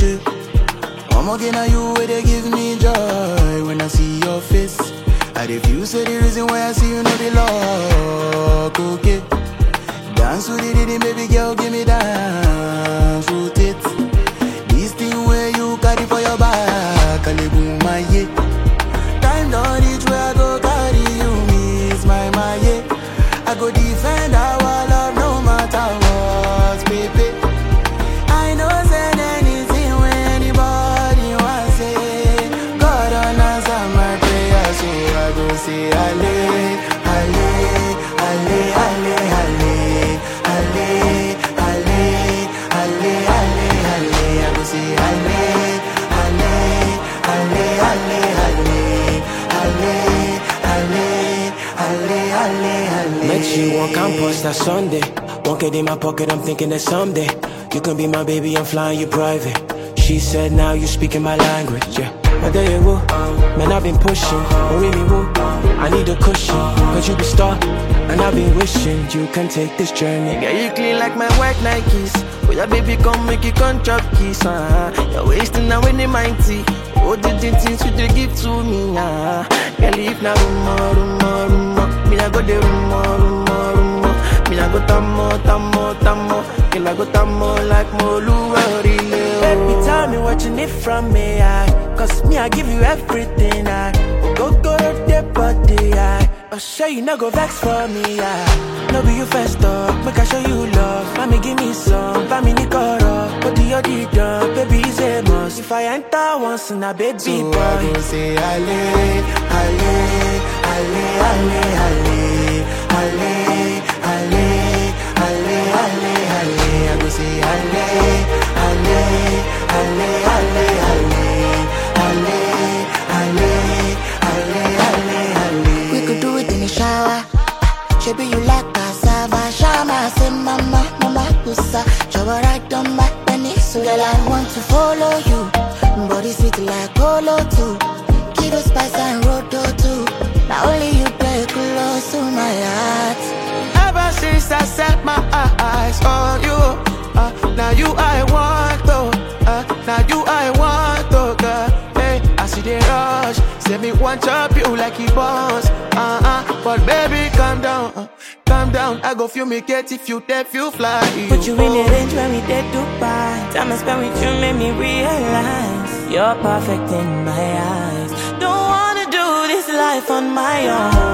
shit. I'm again at you where they give me joy. When I see your face, I refuse to the reason why I see you no be luck, okay. Dance with the rhythm, baby girl, give me dance, rotate. This thing where you carry for your back, I live my yeah. Time don't reach where I go carry you, miss my yeah. I go defend our love no matter what, baby. I know said anything when anybody wants say. God don't answer my prayer, so I go say ale, ale, ale, ale, ale, ale, ale, ale, ale, ale. I go say ale, ale, ale, ale, ale, ale, ale, ale. Met you on campus that Sunday. Won't get in my pocket, I'm thinking that someday you can be my baby, I'm flying you private. She said now you speaking my language, yeah. But there you go, man, I've been pushing. Worry me, woo, I need a cushion. Cause you be star, and I've been wishing you can take this journey. Yeah, you clean like my white Nikes. Oh yeah, baby, come make you come chop kiss, You're wasting now when they mighty. Oh, the things you they give to me, Girl, if na rumor, rumor, rumor, me I go the rumor, rumor, rumor. Me I go tamo, tamo, tamo. Girl, I go tamo like Moluwari. Baby, tell me what you need from me, cause me, I give you everything, Go the body, I'll show you, no go vex for me, No be you first up, make I show you love. Mommy, give me some, family Nikoro. What do you do, baby, is a must. If I enter once in a baby so boy, I go say ale, ale, ale, ale, ale, ale, ale, ale, ale, ale. I go say ale, ale, ale, ale, ale, ale, ale, ale, ale, ale. We could do it in the shower. Baby, you like cassava, shama, say mama, mama, pussa. Shower right on my penny, so girl, I want to follow you. Body sweet like Colo too. Kiddo spice and roto too. Now only you play close to my heart. Ever since I set my eyes on you, now you I want to, now you I want to, girl. Hey, I see the rush, say me want chop you like he boss, but baby calm down, calm down. I go fumigate if you deaf you fly. put you in the range when we did Dubai. Time I spent with you made me realize you're perfect in my eyes. Don't wanna do this life on my own.